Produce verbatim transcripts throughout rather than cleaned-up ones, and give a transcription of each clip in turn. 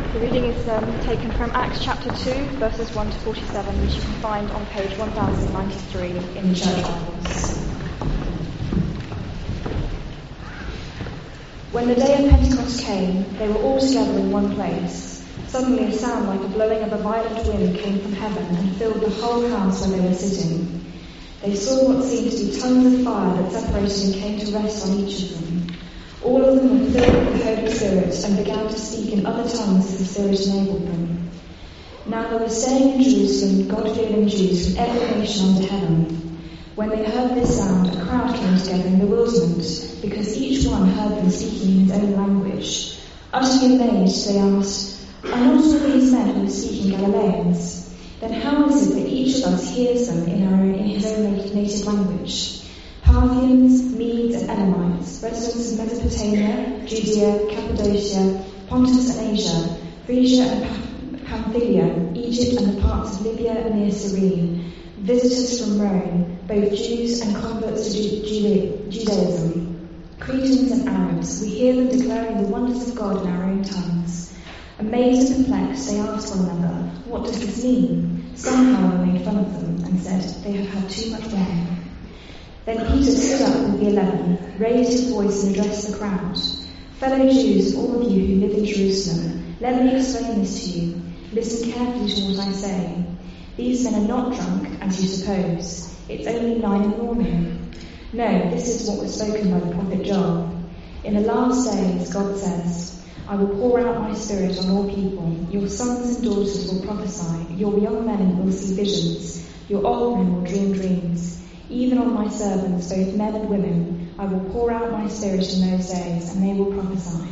The reading is um, taken from Acts chapter two, verses one to forty-seven, which you can find on page one thousand ninety-three in the Church Bibles. When the day of Pentecost came, they were all together in one place. Suddenly a sound like the blowing of a violent wind came from heaven and filled the whole house where they were sitting. They saw what seemed to be tongues of fire that separated and came to rest on each of them. All of them were filled with the Holy Spirit and began to speak in other tongues as the Spirit enabled them. Now there were staying in Jerusalem God-fearing Jews from every nation under heaven. When they heard this sound, a crowd came together in bewilderment, because each one heard them speaking in his own language. Utterly amazed, they asked, "Are not all these men who are speaking Galileans? Then how is it that each of us hears them in, our own, in his own native language? Parthians, Medes and Elamites, residents of Mesopotamia, Judea, Cappadocia, Pontus and Asia, Phrygia and Pamphylia, Egypt and the parts of Libya near Cyrene, visitors from Rome, both Jews and converts to Juda- Judaism, Cretans and Arabs, we hear them declaring the wonders of God in our own tongues." Amazed and perplexed, they asked one another, "What does this mean?" Some, however, made fun of them and said, "They have had too much wine." Then Peter stood up with the eleven, raised his voice and addressed the crowd. "Fellow Jews, all of you who live in Jerusalem, let me explain this to you. Listen carefully to what I say. These men are not drunk, as you suppose. It's only nine in the morning. No, this is what was spoken by the prophet Joel. In the last days, God says, I will pour out my spirit on all people. Your sons and daughters will prophesy. Your young men will see visions. Your old men will dream dreams. Even on my servants, both men and women, I will pour out my spirit in those days, and they will prophesy.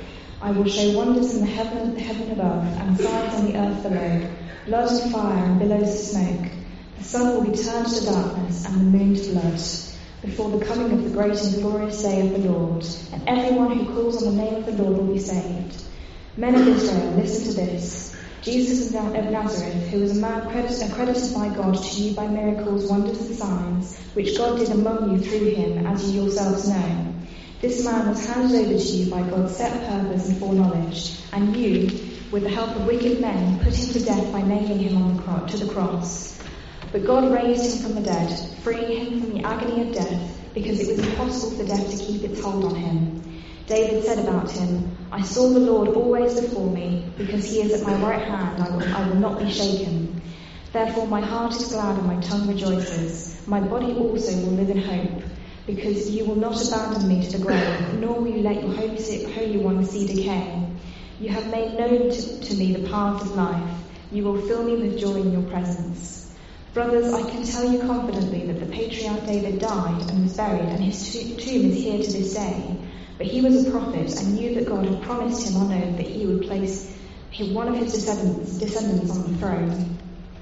I will show wonders in the heaven, the heaven above, and signs on the earth below, blood and fire and billows of smoke. The sun will be turned to darkness, and the moon to blood, before the coming of the great and glorious day of the Lord, and everyone who calls on the name of the Lord will be saved. Men of Israel, listen to this. Jesus of Nazareth, who was a man accredited by God to you by miracles, wonders and signs, which God did among you through him, as you yourselves know. This man was handed over to you by God's set purpose and foreknowledge, and you, with the help of wicked men, put him to death by nailing him on the cro- to the cross. But God raised him from the dead, freeing him from the agony of death, because it was impossible for death to keep its hold on him. David said about him, I saw the Lord always before me, because he is at my right hand, I will, I will not be shaken. Therefore my heart is glad and my tongue rejoices. My body also will live in hope, because you will not abandon me to the grave, nor will you let your Holy, Holy One see decay. You have made known to, to me the path of life. You will fill me with joy in your presence. Brothers, I can tell you confidently that the patriarch David died and was buried, and his tomb is here to this day. But he was a prophet and knew that God had promised him on oath that he would place one of his descendants, descendants on the throne.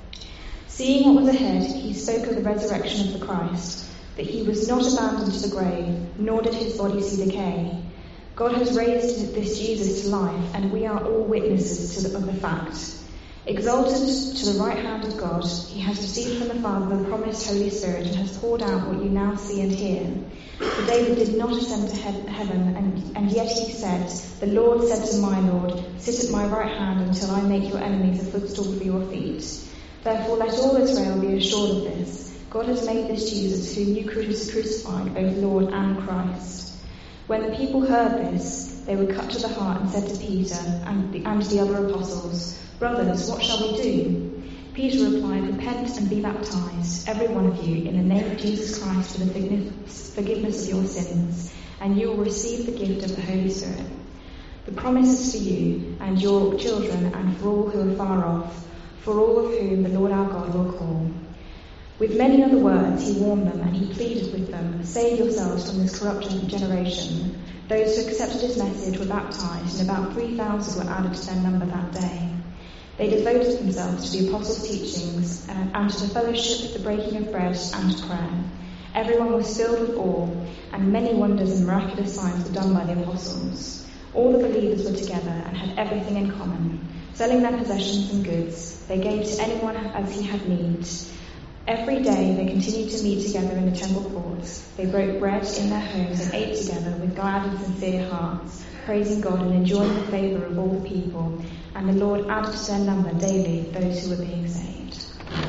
Seeing what was ahead, he spoke of the resurrection of the Christ, that he was not abandoned to the grave, nor did his body see decay. God has raised this Jesus to life, and we are all witnesses to the, of the fact. Exalted to the right hand of God, he has received from the Father the promised Holy Spirit and has poured out what you now see and hear. For David did not ascend to he- heaven, and, and yet he said, The Lord said to my Lord, Sit at my right hand until I make your enemies a footstool for your feet. Therefore let all Israel be assured of this. God has made this Jesus, whom you crucified, both Lord and Christ. When the people heard this, they were cut to the heart and said to Peter and the, and the other apostles, Brothers, what shall we do? Peter replied, Repent and be baptized, every one of you, in the name of Jesus Christ for the forgiveness of your sins, and you will receive the gift of the Holy Spirit. The promise is for you and your children and for all who are far off, for all of whom the Lord our God will call. With many other words he warned them, and he pleaded with them, Save yourselves from this corrupt generation. Those who accepted his message were baptized, and about three thousand were added to their number that day. They devoted themselves to the apostles' teachings, uh, and to the fellowship, the breaking of bread, and to prayer. Everyone was filled with awe, and many wonders and miraculous signs were done by the apostles. All the believers were together and had everything in common. Selling their possessions and goods, they gave to anyone as he had need. Every day they continued to meet together in the temple courts. They broke bread in their homes and ate together with glad and sincere hearts, praising God and enjoying the favour of all the people. and the Lord added to their number daily those who were being saved.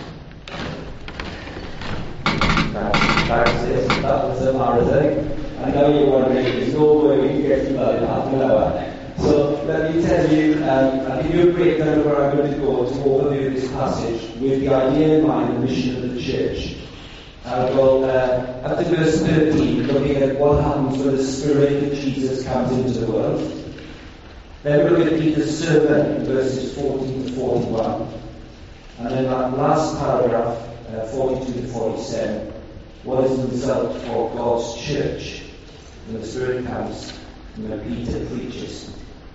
Thanks, sis. That was a marathon. I know you're wondering, there's no way we can get through that in half an hour. So let me tell you, um, I'll give you a breakdown of where I'm going to go to overview this passage with the idea in mind, the mission of the church. I will, uh, up to verse thirteen, looking at what happens when the Spirit of Jesus comes into the world. Then we'll look at Peter's sermon in verses fourteen to forty-one. And then that last paragraph, uh, forty-two to forty-seven, what is the result for God's church when the Spirit comes and when Peter preaches.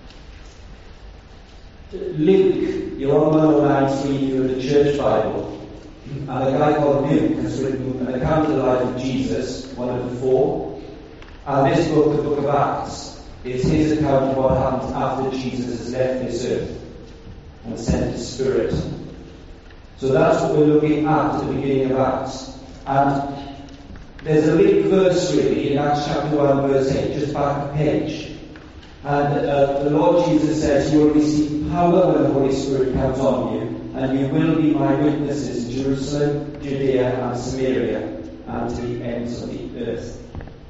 Luke, your own well-known reading of the Church Bible, and a guy called Luke has written an account of the life of Jesus, one of the four. And this book, the book of Acts, is his account of what happened after Jesus has left this earth and sent his Spirit. So that's what we're looking at at the beginning of Acts. And there's a big verse really in Acts chapter one, verse eight, just back a page. And uh, the Lord Jesus says, you will receive power when the Holy Spirit comes on you, and you will be my witnesses in Jerusalem, Judea, and Samaria, and to the ends of the earth.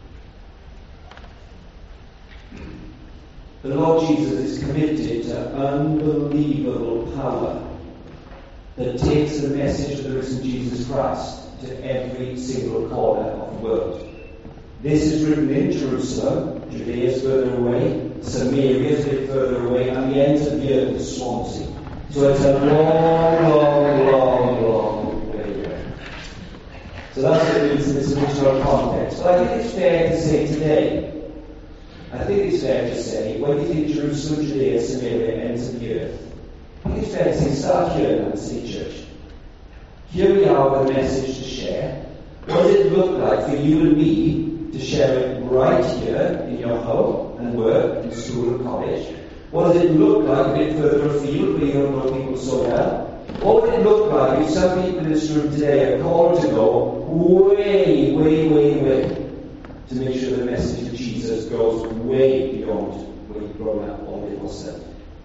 The Lord Jesus is committed to unbelievable power that takes the message of the risen Jesus Christ to every single corner of the world. This is written in Jerusalem, Judea is further away, Samaria is a bit further away, and the ends of the earth is Swansea. So it's a long, long, long, long way away. So that's what it means in this original context. But I think it's fair to say today, I think it's fair to say, when you think Jerusalem, Judea, Samaria, ends of the earth, I think it's fair to say, start here in the City Church. Here we are with a message to share. What does it look like for you and me to share it right here in your home and work and school and college? What does it look like a bit further afield where you don't know people so well? What would it look like if some people in this room today are called to go way, way, way, way to make sure the message of Jesus goes way beyond where you've grown up or live yourself?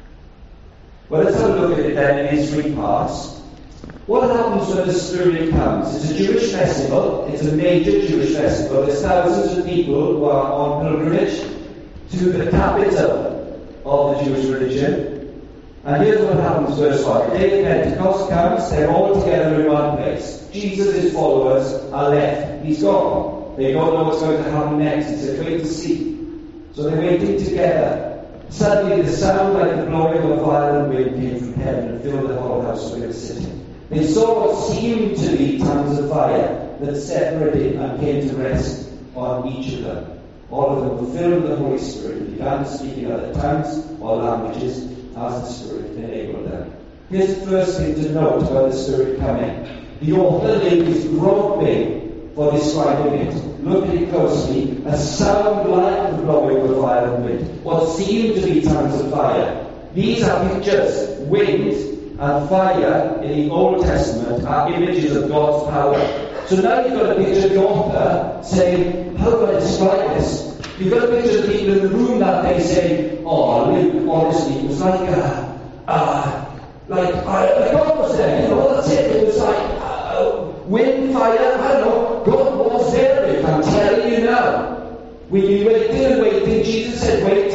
Well, let's have a look at it then in its three parts. What happens when the Spirit comes? It's a Jewish festival. It's a major Jewish festival. There's thousands of people who are on pilgrimage to the capital of the Jewish religion. And here's what happens, verse one. The day of Pentecost comes, they're all together in one place. Jesus' followers are left. He's gone. They don't know what's going to happen next. It's a wait to see. So they're waiting together. Suddenly the sound like the blowing of a violent wind came from heaven and filled the whole house where they were sitting. They saw what seemed to be tongues of fire that separated and came to rest on each of them. All of them were filled with the Holy Spirit and began to speak in other tongues or languages as the Spirit enabled them. Here's the first thing to note about the Spirit coming. The author Luke is groping for describing it. Look at it closely. A sound like the blowing of a violent wind. What seemed to be tongues of fire. These are pictures. Wind and fire in the Old Testament are images of God's power. So now you've got a picture of the author saying, how do I describe this? You've got a picture of the people in the room that day saying, oh, Luke, honestly, it was like, uh, uh, like, uh, like God was there, you know, that's it. It was like, uh, wind, fire, I don't know, God was there, Luke, I'm telling you now. When you waited and waited, Jesus said, wait.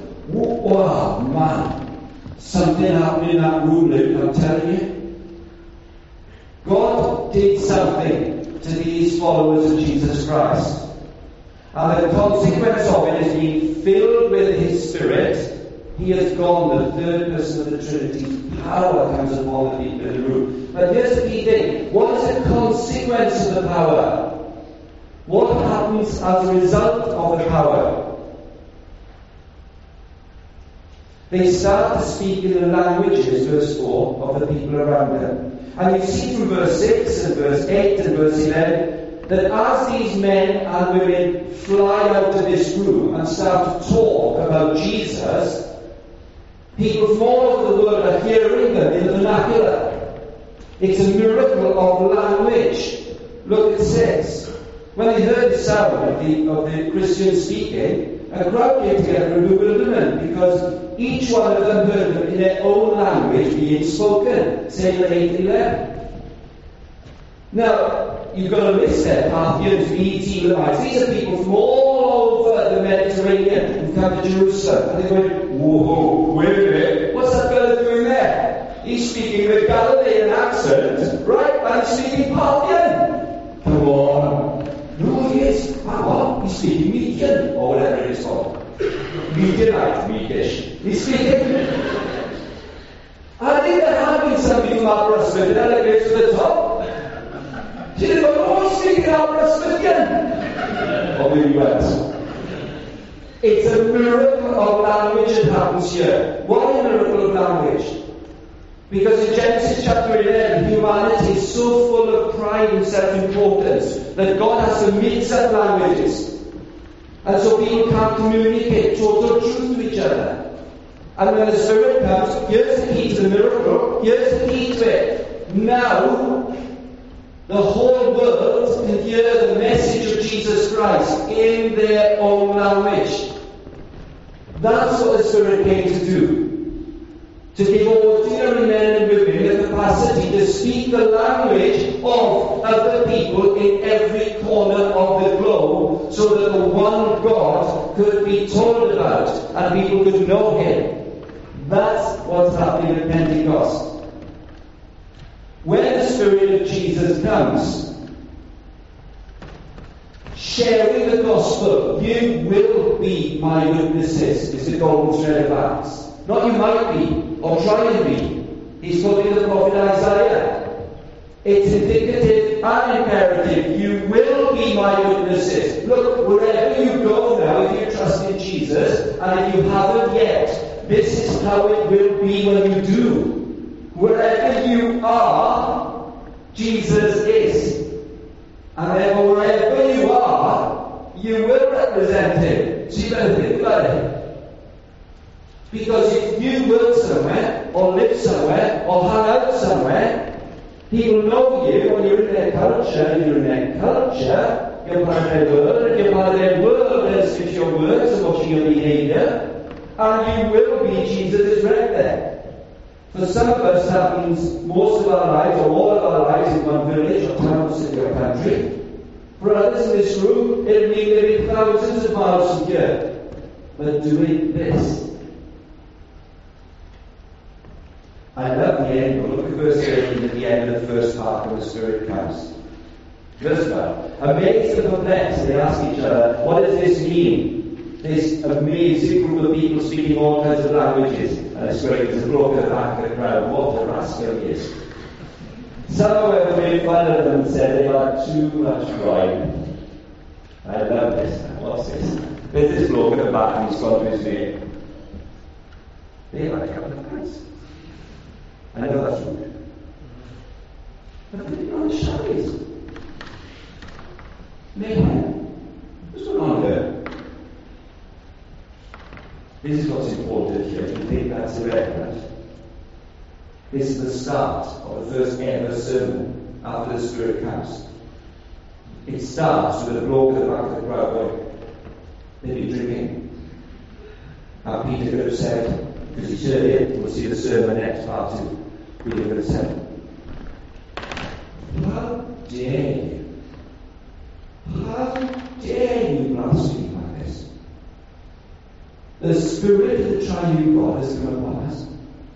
Oh, man. Something happened in that room, Luke, I'm telling you. God did something to these followers of Jesus Christ. And the consequence of it is being filled with His Spirit. He has gone, the third person of the Trinity. Power comes upon the people in the room. But here's the key thing. What is the consequence of the power? What happens as a result of the power? They start to speak in the languages, verse four, of the people around them. And you see from verse six and verse eight and verse eleven that as these men and women fly out of this room and start to talk about Jesus, people from all over the world are hearing them in the vernacular. It's a miracle of language. Look at six. When they heard the sound of the, of the Christians speaking, a crowd came together in bewilderment because each one of them heard them in their own language being spoken. Sailor eight eleven. Now, you've got a list there: Parthians, Medes, Elamites. These are people from all over the Mediterranean who come to Jerusalem. And they're going, whoa, wait a minute, what's that fellow doing there? He's speaking with Galilean accent, right? And he's speaking Parthian. Come on. No, he is. Ah, what? He's speaking Median, or whatever it is called. Medianite, Medish. He's speaking. I think there have been some people Aberystwyth that elevates to the top. She didn't go, oh, he's speaking Aberystwythian. Or maybe Welsh. It's a miracle of language that happens here. Why a miracle of language? Because in Genesis chapter eleven, humanity is so full of pride and self-importance that God has to mix up languages. And so people can't communicate total truth to each other. And when the Spirit comes, here's the key to the miracle, here's the key to it. Now, the whole world can hear the message of Jesus Christ in their own language. That's what the Spirit came to do. To give ordinary men and women the capacity to speak the language of other people in every corner of the globe, so that the one God could be told about and people could know Him. That's what's happening at Pentecost. When the Spirit of Jesus comes, sharing the gospel, you will be my witnesses, is the golden thread of Acts. Not you might be, or try and be. He's quoting the prophet Isaiah. It's indicative and imperative. You will be my witnesses. Look, wherever you go now, if you trust in Jesus, and if you haven't yet, this is how it will be when you do. Wherever you are, Jesus is. And therefore, wherever you are, you will represent Him. So you better think about it. Because if you work somewhere, or live somewhere, or hang out somewhere, people know you when you're in their culture, and you're in their culture, you're part of their world, and you're part of their world as if your words and watching your behaviour, and you will be Jesus' right there. For some of us, that means most of our lives, or all of our lives in one village, or town, or city, or country. For others in this room, it'll mean living thousands of miles from here, but doing this. I love the end. Look at verse eighteen at the end of the first part when the Spirit comes. Verse one. Amazed and perplexed, they ask each other, what does this mean? This amazing group of people speaking all kinds of languages. And it's great, there's a bloke at the back of the crowd. What a rascal he is. Some, however, made fun of them and said they had too much pride. I love this. What's this? There's this bloke at the back and he's gone to his mate. They had a couple of pints. I know that's rude. But put it on the shadows. Mayhem. What's going on here? This is what's important here. You think that's irrelevant? This is the start of the first ever sermon after the Spirit comes. It starts with a bloke at the back of the crowd going, they've been drinking. Now Peter could have said, because he's heard it, we'll see the sermon next part two. Peter could have said, how dare you? How dare you blaspheme like this? The Spirit of the Triune God has come upon us.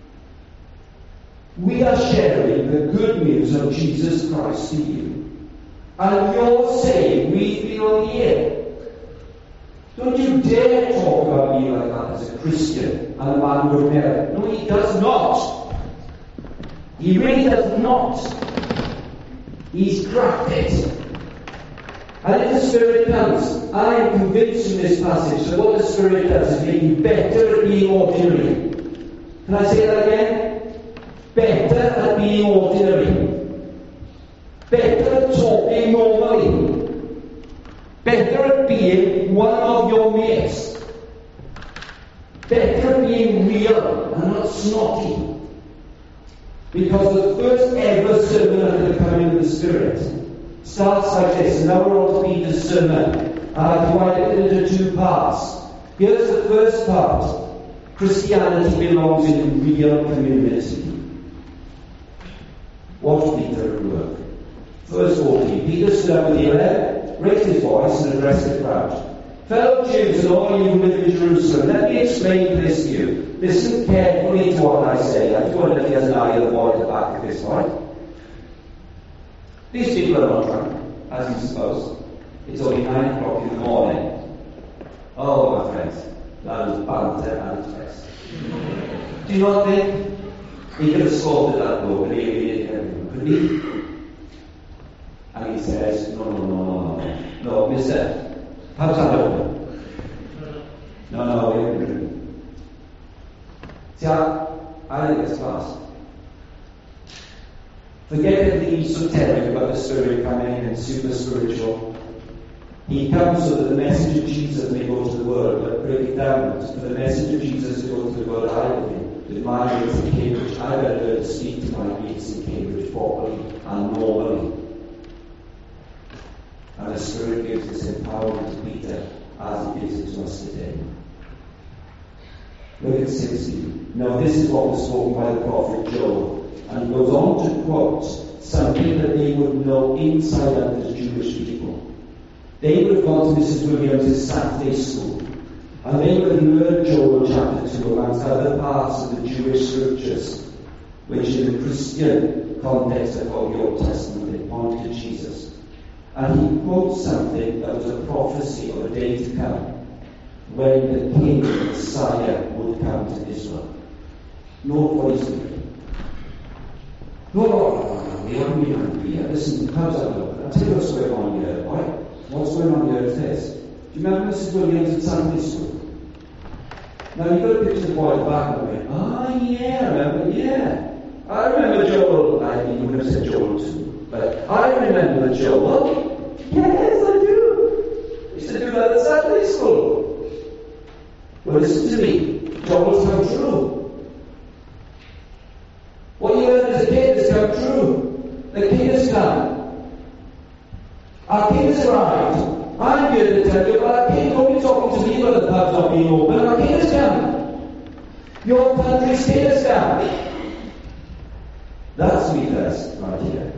We are sharing the good news of Jesus Christ to you. And you're saying we've been on the air. Don't you dare talk about me like that as a Christian and a man who would never. No, he does not. He really does not. He's cracked it. And if the Spirit comes, I am convinced in this passage that what the Spirit does is make you better at being ordinary. Can I say that again? Better at being ordinary. Better at talking normally. Better at being one of your mates. Better at being real and not snotty. Because the first ever sermon after the coming of the Spirit starts like this. Now we're on to Peter's sermon. And I divided it into two parts. Here's the first part. Christianity belongs in a real community. Watch Peter at work. Verse fourteen. Peter stood up with the eleven, raised his voice, and addressed the crowd. Fellow Jews and all you who live in Jerusalem, let me explain this to you. Listen carefully to what I say. I don't know if he has an eye of the boy at the back at this point. These people are not drunk, as you suppose. It's only nine o'clock in the morning. Oh, my friends, that is banter at its best. Do you not think he could have scolded that bloke and he did everything, couldn't he? And he says, no, no, no, no, no. No, mister, how's that open? No, no, we haven't drinking. See, I, I think it's class. Forget the esoteric about the Spirit coming in and super spiritual. He comes so that the message of Jesus may go to the world, but break it down. For the message of Jesus to go to the world, I believe, with my mates in Cambridge, I better learn to speak to my mates in Cambridge properly and normally. And the Spirit gives this empowerment to Peter as he gives it to us today. Look at sixteen. Now this is what was spoken by the prophet Joel. And he goes on to quote something that they would know inside out as Jewish people. They would have gone to Missus Williams' Saturday school, and they would have learned Joel chapter two amongst other parts of the Jewish scriptures, which in the Christian context of the Old Testament they point to Jesus. And he quotes something that was a prophecy of a day to come, when the King, the Messiah, would come to Israel. Note what he's doing. No, no, no, no, we haven't been hungry yet. Listen, how's that look? I'll tell you what's going on here, right? What's going on here is this. Do you remember Missus Williams at Sunday school? Now you've got to picture the boy at the back of me. Ah, yeah, I remember, yeah. I remember Joel. I think you would have said Joel too. But I remember the Joel. Yes, I do. I used to do that at Sunday school. Well, listen to me. Joel's come true. What you heard as a kid has come true. The King has come. Our King has arrived. I'm here to tell you, but our King won't be talking to me about the pubs not being open. Our King has come. Your country's King has come. That's me first, right here.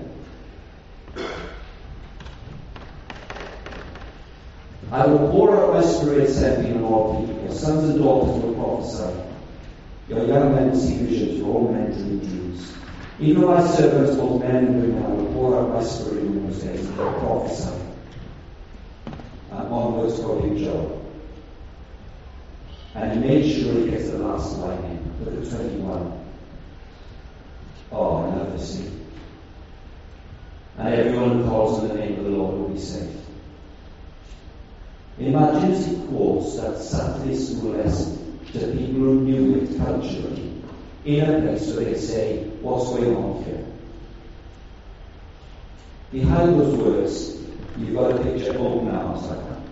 I will pour out my spirit, said me, on all people. Your sons and daughters will prophesy. Your young men will see visions, your old men dream dreams. Even my servants, both men and women, I will pour out my spirit in those days, and will prophesy. And onwards quoting Joel. And he made sure he gets the last line in. Look at twenty-one. Oh, another scene. And everyone who calls on the name of the Lord will be saved. Imagine he quotes that Saturday school lesson to people who knew it culturally, in a place where they say, what's going on here? Behind those words, you've got a picture of open arms like that.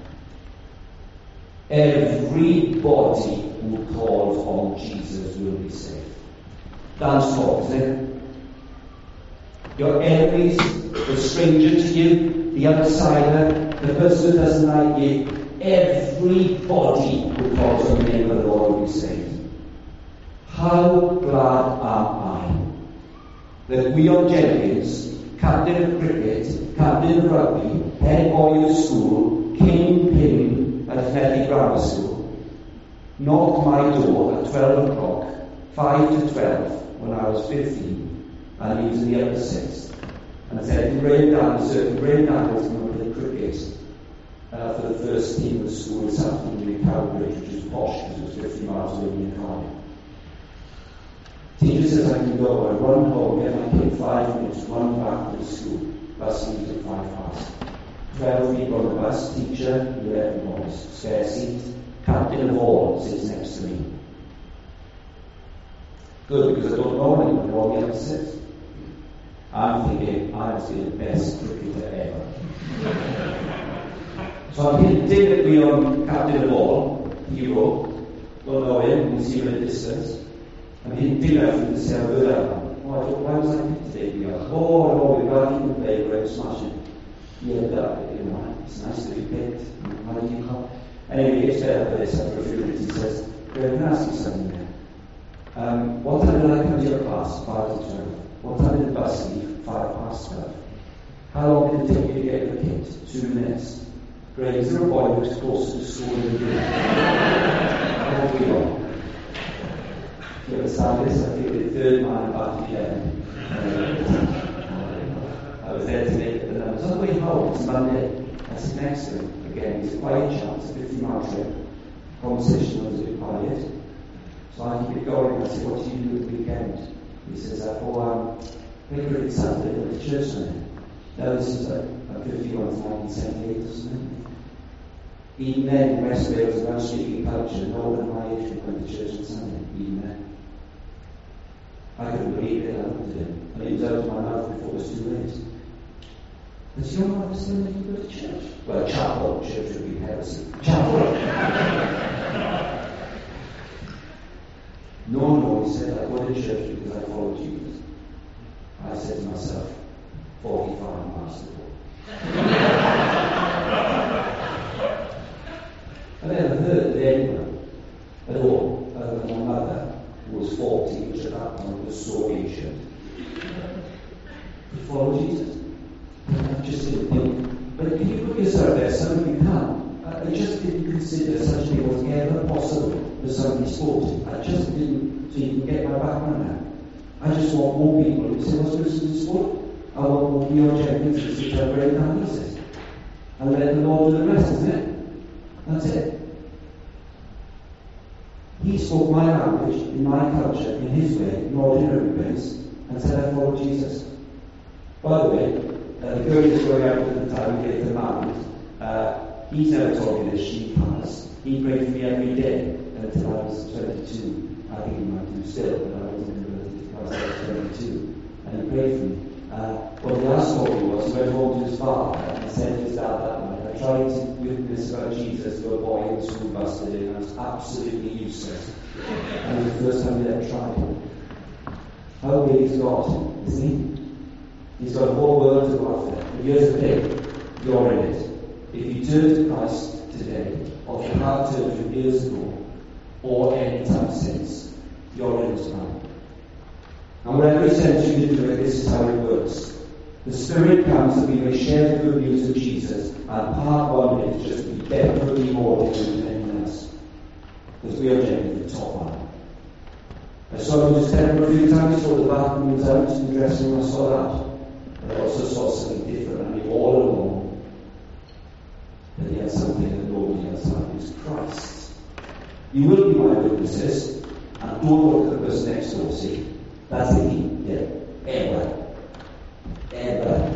Everybody who calls on Jesus will be saved. That's talk, isn't it? Your enemies, the stranger to you, the outsider, the person who doesn't like you, everybody who calls on the name of the Lord will be saved. How glad am I that we are Jenkins, captain of cricket, captain of rugby, head boy of school, kingpin at Netty Grammar School, knocked my door at twelve o'clock, five to twelve, when I was fifteen, and he was in the upper sixth, and said, you rain down, sir, you rain down to come to the cricket. Uh, for the first team of the school this afternoon in Cowbridge, which is posh because it was fifty miles away in the car. Teacher says I can go. I run home, get my kid five minutes, run back to the school. Bus leaves at five past. Twelve people on the bus, teacher, eleven boys. Spare seat. Captain of all sits next to me. Good, because I don't know anyone, they're all the other six. I'm thinking I must be the best cricketer ever. So I'm hinting at we on Captain of all, hero. Don't know him, we see him at a distance. I'm hinting at him to say how good I am. Oh, I thought, why was I picked today? Because, oh, no, we're glad you can play, great smashing. Yeah, that, you know, it's nice to be picked. How do you call? Anyway, he gets fed up with this after a few minutes. He says, "Graham, can I ask you something there? Um, what time did I come to your class? Five to twelve. What time did the bus leave? Five past twelve. How long did it take you to get your kit? Two minutes. Graham, is there a boy who was closer to school than you? How old are you on? Do you understand this? I feel the third man back again. Uh, I was there to make it the numbers. On the way home, it's Monday. I sit next to him. Again, it's a quiet chat. It's a fifty mile trip. Conversation was a bit quiet. So I keep it going. I say, "What do you do at the weekend?" He says, "Oh, um, I go to Saturday at the church Sunday." Now this is like a fifty-one to nineteen seventy-eight or something. Even then, in West Wales, a Welsh-speaking culture, no one at my age would go to church on Sunday. Even then. I couldn't believe it. I looked at him. And it was out of my mouth before it was too late. Does your mother still make you go to church? Well, chapel. Church would be heresy. Chapel. No, no, he said, "I go to church because I follow Jesus." I said to myself, forty-five miles to go. I never heard of anyone at all other than my mother, who was forty, which at that point was so ancient, to follow Jesus. I just didn't think. But can you put yourself there? Some of you can. I just didn't consider such a thing was ever possible for somebody sporting. I just didn't, so you can get my background now. I just want more people who say, "What's this in sport?" I want more Beyond Jenkins to sit down great analysis. And let the Lord do the rest, isn't it? That's it. He spoke my language, in my culture, in his way, in ordinary ways, and said, "I follow Jesus." By the way, uh, the girl who's going out at the time, gave the man, uh, he's never told me this, she has. He prayed for me every day until I was twenty-two. I think he might do still, but I wasn't converted because I was twenty-two. And he prayed for me. Uh, what the last story was, he went home to his father and said to his dad that night, "I tried to witness about Jesus to a boy in the school bus today, and I was absolutely useless." And it was the first time he ever tried it. How big is God, isn't he? He's got a whole world to go after. But here's the thing, you're in it. If you turn to Christ today, or if you have turned from years ago, or any time since, you're in his plan. And wherever he sends you to do it, this is how it works. The Spirit comes that we may share the good news of Jesus, and part one is just to be definitely more different than anyone else. Because we are generally the top one. I saw him just tell him a few times, saw the bathroom was out in the dressing room, I saw that. But I also saw something different, and he all alone. But he had something that nobody else had, it was Christ. You will be my witnesses, and don't look at the person next door, see? That's the key, yeah. Ever. Ever.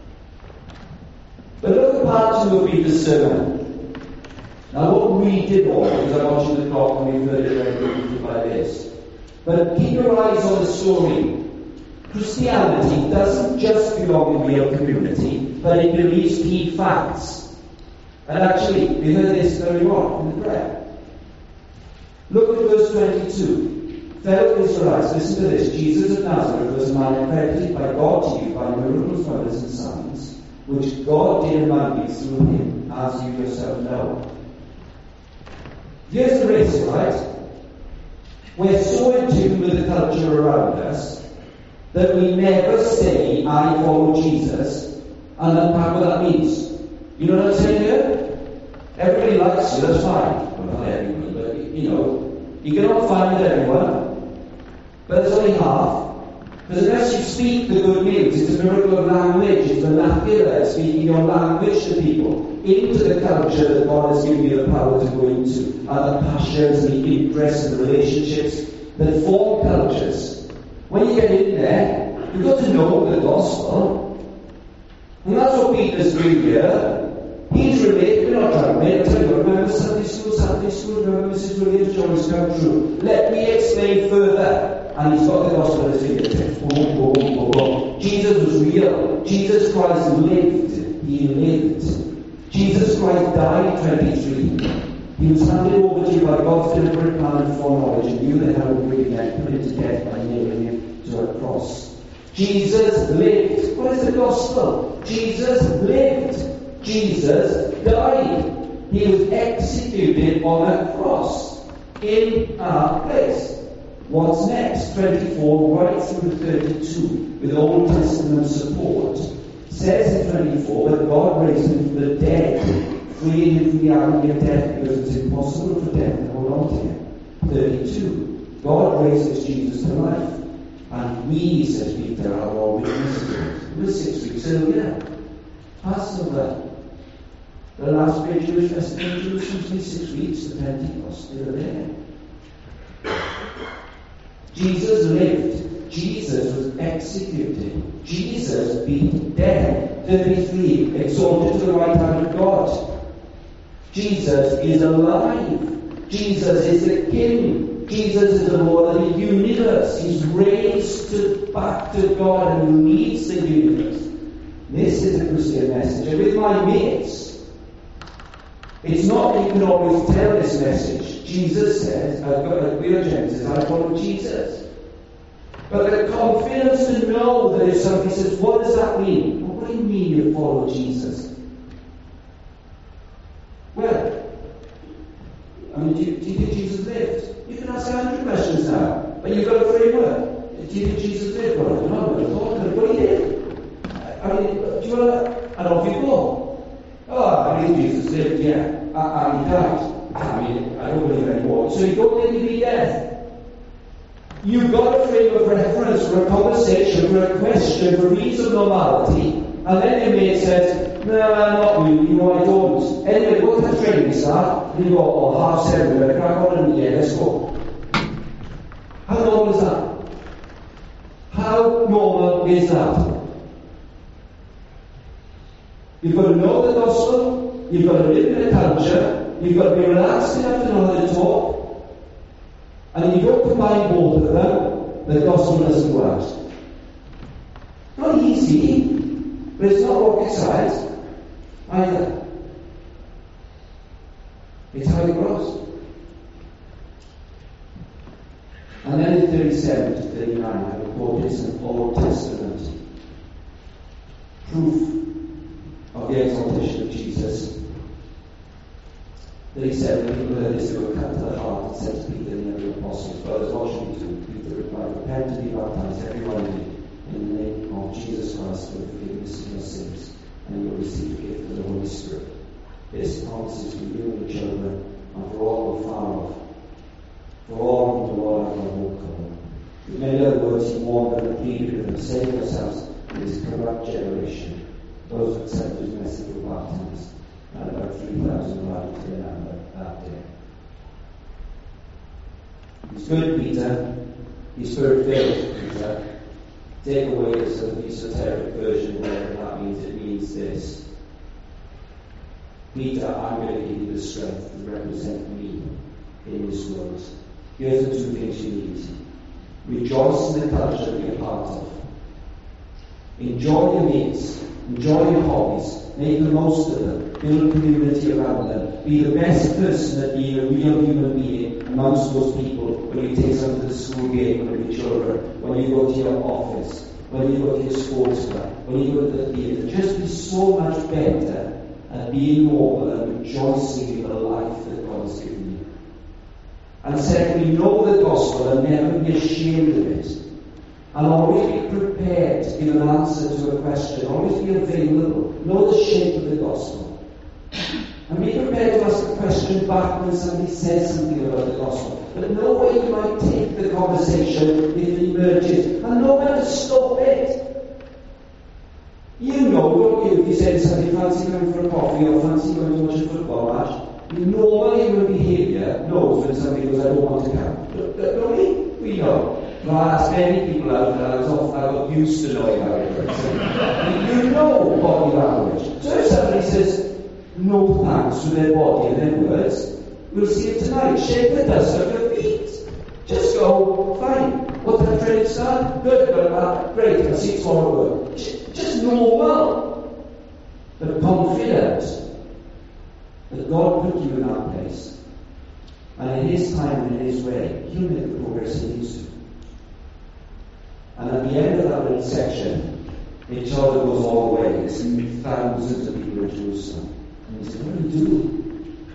But look at part two of the sermon. Now, I won't read it all because I'm watching the clock and we've heard it very by this. But keep your eyes on the story. Christianity doesn't just belong in real community, but it believes key facts. And actually, we heard this very well in the prayer. Look at verse twenty-two. Fellow Israelites, listen to this. Jesus of Nazareth was a man accredited by God to you by miracles, wonders, and signs, which God did among you through him, as you yourself know. Here's the risk, right? We're so in tune with the culture around us that we never say, "I follow Jesus," and unpack what that means. You know what I'm saying here? Everybody likes you, that's fine. Well, not everyone, but you know, you cannot find everyone. But it's only half. Because unless you speak the good news, it's a miracle of language, it's vernacular, it's speaking your language to people, into the culture that God has given you the power to go into, and the passions, and the interests, and the relationships that form cultures. When you get in there, you've got to know the gospel. And that's what Peter's doing here. He's related, we're not trying to make it. Remember Sunday school, Sunday school, remember Missus Williams, always come true. Let me explain further. And he's got the gospel at his fingertips. Boom, boom, boom, boom. Jesus was real. Jesus Christ lived. He lived. Jesus Christ died twenty-three. He was handed over to you by God's deliberate plan and foreknowledge, and you then had to bring him and put him to death by nailing him to a cross. Jesus lived. What is the gospel? Jesus lived. Jesus died. He was executed on a cross in our place. What's next? twenty-four, right through thirty-two, with Old Testament support, says in twenty-four that God raised him from the dead, freeing him from the agony of death, because it's impossible for death to hold on to him. thirty-two, God raises Jesus to life. And we, says Peter, are all witnesses. It was six weeks earlier. Passover. The last great Jewish festival in Jerusalem was six weeks to Pentecost. They were there. Jesus lived. Jesus was executed. Jesus beat death. thirty-three, exalted to the right hand of God. Jesus is alive. Jesus is the King. Jesus is the Lord of the universe. He's raised to, back to God and he leads the universe. This is a Christian message. And with my mates, it's not that you can always tell this message. Jesus says, I've got a real Genesis, I follow Jesus. But the confidence to know that if somebody says, what does that mean? Well, what do you mean you follow Jesus? Well, I mean, do you, do you think Jesus lived? You can ask a hundred questions now, but you've got a framework. Do you think Jesus lived? Well, I don't know, I thought of it, but he did. I mean, do you want to, and off you go. Oh, I mean, Jesus lived, yeah, and he died. I mean, I don't believe anymore. So you don't think he'd be dead. You've got a frame of reference for a conversation, for a question, for reason normality, and then your mate says, no, not you, you know I don't. Anyway, go to the training start, and you go, oh, half seven, we're going to crack on in the air, let's go. How normal is that? How normal is that? You've got to know the gospel, you've got to live in a culture, you've got to be relaxed enough to know how to talk, and you don't combine both of them, the gospel doesn't go out. Not easy, but it's not rocket science either. It's how it grows. And then in thirty-seven to thirty-nine, I recorded some Old Testament proof of the exaltation of Jesus. thirty-seven, people heard this, they were cut to the heart and said to Peter and the other apostles, brothers, what should we do? Peter replied, repent and be baptized, every one of you, in the name of Jesus Christ for the forgiveness of your sins, and you will receive the gift of the Holy Spirit. This promise is for you and your children, and for all who are far off, for all whom the Lord our God will call. With many other words, he warned them and pleaded with them, save yourselves from this corrupt generation. Those who accepted his message were baptized, and about three thousand arrived to the number that day. He's good, Peter. He's spirit-filled, Peter. Take away the sort of esoteric version, whatever that means. It means this. Peter, I'm going to give you the strength to represent me in this world. Here's the two things you need. Rejoice in the culture that you're part of. Enjoy your mates. Enjoy your hobbies. Make the most of them. Build a community around them. Be the best person at being a real human being amongst those people when you take them to the school game with your children, when you go to your office, when you go to your sports club, when you go to the theatre. Just be so much better at being normal and rejoicing in the life that God has given you. And secondly, know the gospel and never be ashamed of it. And always be prepared to give an answer to a question. Always be available. Know the shape of the gospel. And be prepared to ask a question back when somebody says something about the gospel. But know where you might take the conversation if it emerges. And know when to stop it. You know, don't you, if you say to somebody, fancy going for a coffee or fancy going to watch a football match, normal human behaviour knows when somebody goes, I don't want to come. Don't we? We know. But I ask many people out there, I was off, I got used to knowing how it works. You know body language. So if somebody says no thanks to their body and their words, we'll see it tonight. Shake the dust off your feet. Just go, fine. What's that training start? Good, good, uh, great, I'll see you tomorrow work. Just normal. But confident that God put you in that place. And in His time and in His way, He'll make the progress He needs to. And at the end of that little section, it sort of goes all the way. There's thousands of people in Jerusalem. And he said, what do we do?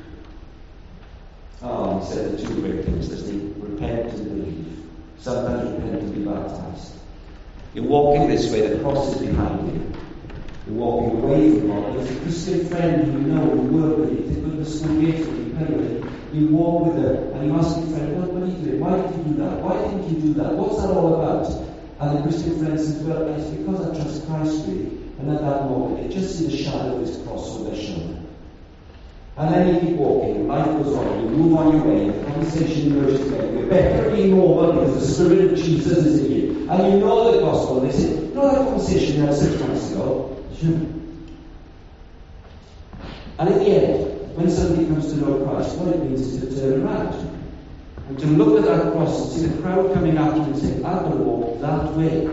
Mark, he said the two victims as they repent and believe. Sometimes repent and be baptized. You're walking this way, the cross is behind you. You're walking away from God. There's a Christian friend you know, you work with, you take the school gates with, you play with, you walk with her, and you ask your friend, what, what are you doing? Why did you do that? Why didn't you do that? What's that all about? And the Christian friend says, well, it's because I trust Christ really. And at that moment, they just see the shadow of his cross on their shoulder. And then you keep walking, life goes on, you move on your way, the conversation emerges again. You're better being normal because the Spirit of Jesus is in you. And you know the gospel. And they say, you know that conversation you had six months ago? Sure. And at the end, when somebody comes to know Christ, what it means is to turn around and to look at that cross and see the crowd coming after you and say, I'm going to walk that way.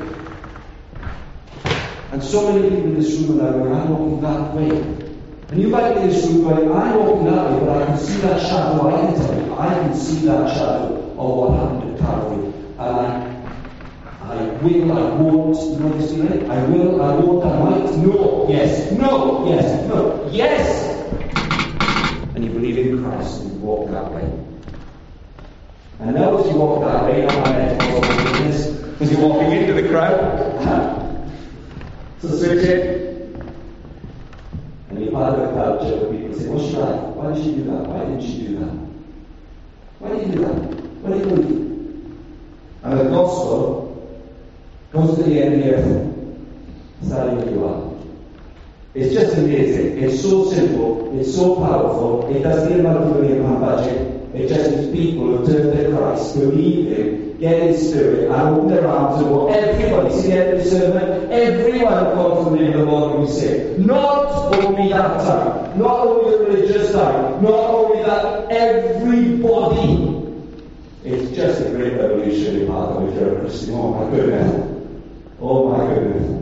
And so many people in this room are going, I'm walking that way. And you might be in this room going, I'm walking that way, but I can see that shadow. I can tell you, I can see that shadow of what happened at Calvary. And I, I will, I won't, you know this feeling? I will, I won't, I might, no, yes, no, yes, no, yes! And you believe in Christ and you walk that way. And now as you walk that way, not my metaphor because you're walking into the crowd. So switch it. And you're part of a culture where people say, what's she like? Why did she do that? Why didn't she do that? Why did you do that? What did you do? And the gospel goes to the end of the earth, telling who you are. It's just amazing. It's so simple. It's so powerful. It doesn't need a multi-million pound budget. It just needs people who turn to Christ, believe Him, get in spirit, and open their arms and go, everybody, see the end of the sermon? Everyone calls the name of the Lord we say. Not only that time, not only the religious time, not only that, everybody. It's just a great revolutionary part if you're a Christian. Oh my goodness. Oh my goodness.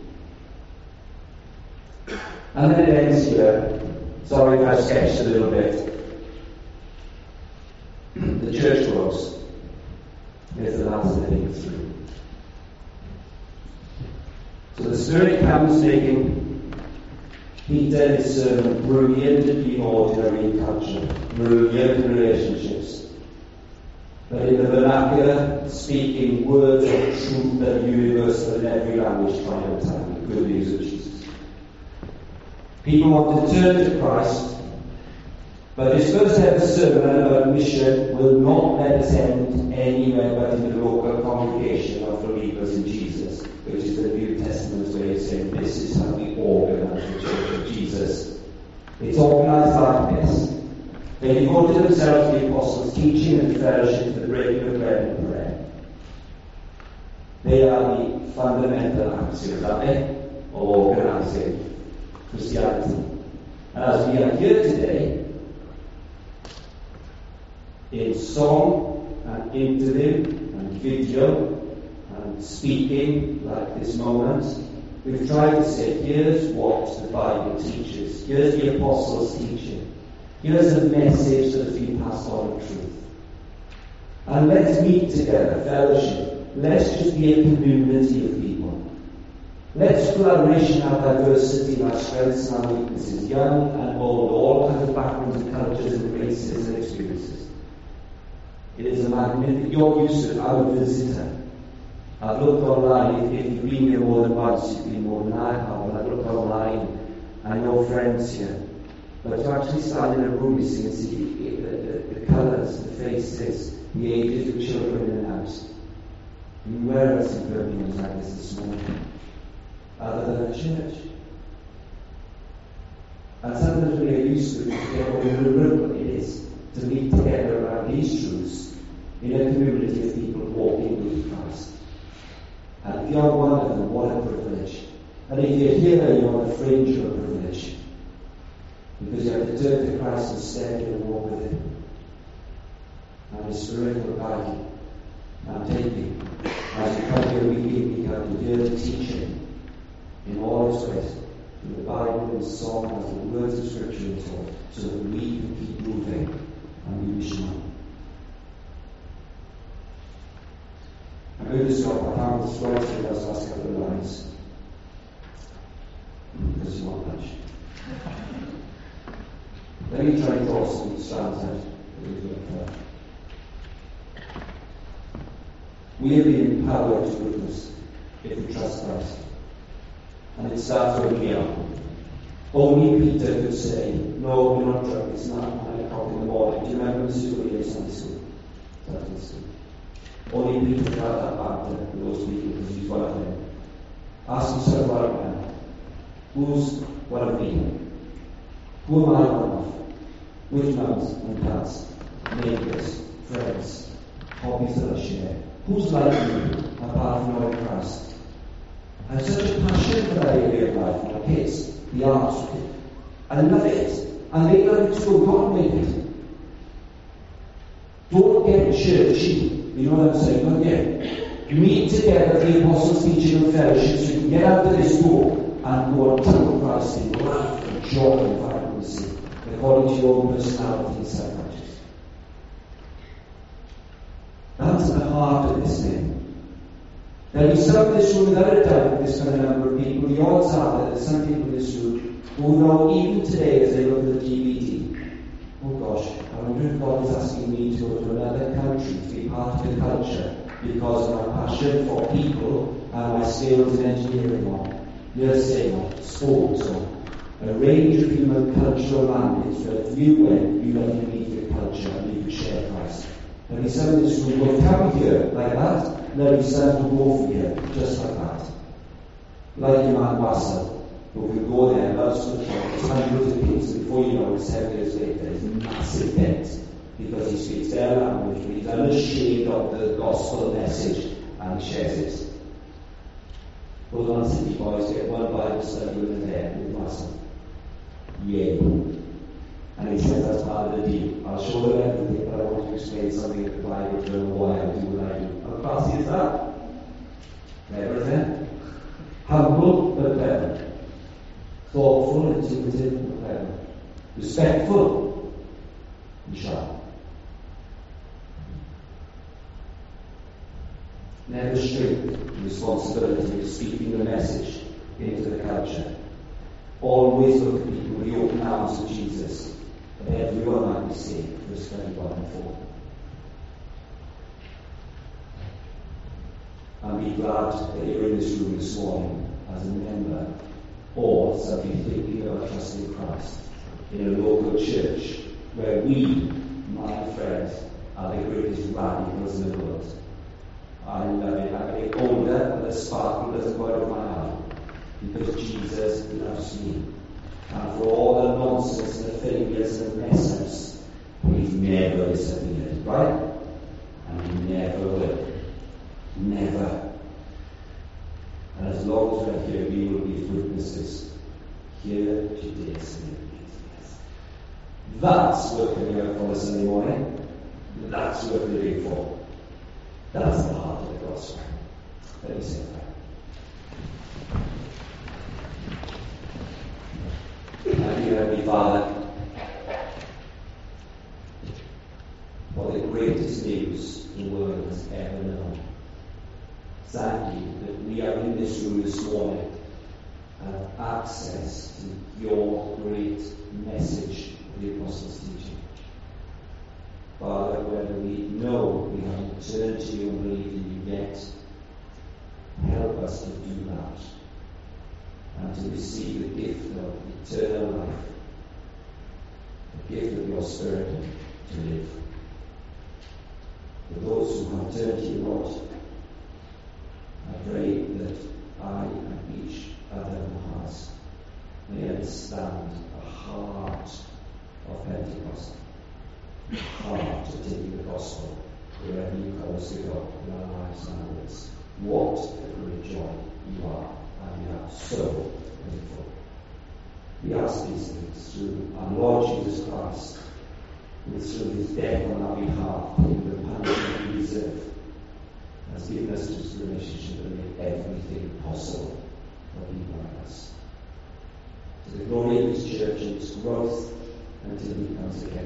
And then it ends here. Sorry if I sketched a little bit. The church grows. Here's the last thing through. So the Spirit comes making Peter and his sermon brilliant at being ordinary in culture, brilliant in relationships, but in the vernacular, speaking words of truth that are universal in every language trying to time, the good news of Jesus. People want to turn to Christ. But his first ever sermon about mission will not let us end anywhere but in the local congregation of believers in Jesus, which is the New Testament's way of saying this is how we organize the Church of Jesus. It's organized like this. They devoted themselves to the apostles' teaching and fellowship, to the breaking of bread and prayer. They are the fundamental axioms, aren't they, of organizing Christianity. And as we are here today, in song and interview and video and speaking like this moment, we've tried to say, here's what the Bible teaches. Here's the apostles' teaching. Here's a message that has been passed on of truth. And let's meet together, fellowship. Let's just be a community of people. Let's flourish in our diversity, in our strengths and our weaknesses, young and old, all kinds of backgrounds and cultures and races and experiences. It is a magnificent, you're used to it, I'm a visitor. I've looked online, if, if you've been here more than once, you've been more than I have, and I've looked online, I know friends here. But to actually stand in a room, you see, and see the, the, the colours, the faces, the ages of children in the house. I mean, where else in Birmingham is like this this morning? Other than a church. And sometimes we are used to it, to get what it is to meet together around these truths in a community of people walking with Christ. And if you're one of them, what a privilege. And if you're here, you're on the fringe of a privilege. Because you have to turn to Christ instead and walk with Him. And His Spirit will guide you and take you. As you come here week in, week out, you hear the teaching in all its ways. Through the Bible and song, as the words of Scripture are taught, so that we can keep moving and be missional. I'm going to stop. I can't describe to you those last couple of lines. Because you want lunch. Let me try and draw some strands out We have been empowered to witness if we trust Christ. And it starts when we are. Only Peter could say, no, we're not drunk, it's not nine o'clock in the morning. Do you remember the story in Sunday school? Sunday school. Only Peter got that back to those people because he's one of them. Ask yourself right now, who's one of me? Who am I one of? Which mums and dads, neighbours, friends, hobbies that I share? Who's like me apart from knowing Christ? I have such a passion for that area of life, my kids, the arts. I love it. And they love it too. God made it. Don't get churchy. You know what I'm saying? Don't get. Meet together for the apostles' teaching and fellowship so you can get out of this door and go and tell Christ in life and joy and vibrancy according to your own personality and self-righteousness. That's the heart of this thing. There'll be some in this room, without a doubt, with this kind of number of people. The odds are that there's some people in this room who know even today as they look at the D V D, oh gosh, I wonder if God is asking me to go to another country to be part of the culture because of my passion for people and my skills in engineering or nursing or sports or a range of human cultural mandates that you went, you let me leave your culture and you can share Christ. There'll be some in this room who will come here like that, there'll be some who go from here just like that. Like Imam Wassel, who will go there, loves to talk, there's hundreds of kids, before you know it, seven years later, he's massive debt because he speaks their language, but he's unashamed of the gospel message and he shares it. Those on City Boys get one Bible study with a day with Wassel. Yay. And he says that's part of the deal. I'll show them everything, but I want to explain something of the Bible to know why I do what I do. How classy is that? Clever, isn't it? Humble but clever. Thoughtful, intuitive but clever. Respectful and sharp. Never strict the responsibility of speaking the message into the culture. Always look at people with the open arms of Jesus, that everyone might be saved. Verse twenty-one and four. And be glad that you're in this room this morning as a member or somebody thinking about trusting Christ in a local church where we, my friends, are the greatest radicals in the world. I love it. I'm getting older, but the sparkle doesn't go out of my eye. Because Jesus loves me. And for all the nonsense and the failures and the mess ups, He's never disappeared, right? And He never will. Never. And as long as we're here, we will be witnesses. Here today, that's worth coming out for a Sunday morning. That's worth living for. That's the heart of the gospel. Let me say that. And dear Heavenly Father, for the greatest news the world has ever known. Thank you that we are in this room this morning and have access to your great message of the Apostles' teaching. Father, whether we know we have to turn to you and believe in you yet, help us to do that and to receive the gift of eternal life, the gift of your Spirit to live. For those who have turned to you, Lord, I pray that I and each other who has may understand the heart of Pentecost, the heart to take the gospel wherever you call us to go in our lives and others. What a great joy you are, and we are so grateful. We ask these things through our Lord Jesus Christ, who through his death on our behalf, paying the punishment we deserve, has given us this relationship and made everything possible for people like us. To the glory of his church and its growth until he comes again.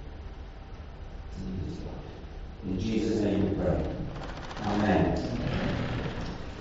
To lead his life. In Jesus' name we pray. Amen.